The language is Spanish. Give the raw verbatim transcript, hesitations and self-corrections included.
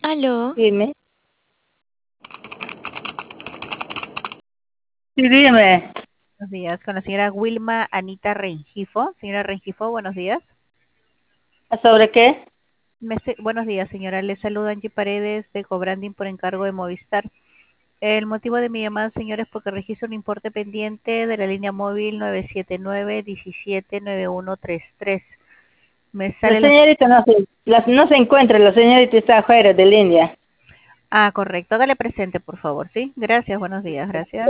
Aló, Dime. Sí, dime. Buenos días, con la señora Wilma Anita Rengifo. Señora Rengifo, buenos días. ¿Sobre qué? Me se- buenos días, señora. Le saluda Angie Paredes de Cobranding por encargo de Movistar. El motivo de mi llamada, señora, es porque registro un importe pendiente de la línea móvil nueve siete nueve, uno siete nueve uno tres tres. Me La sale la... señorita no se, la- no se encuentra, la señorita está afuera de India. Ah, correcto. Dale presente, por favor, ¿sí? Gracias, buenos días, gracias.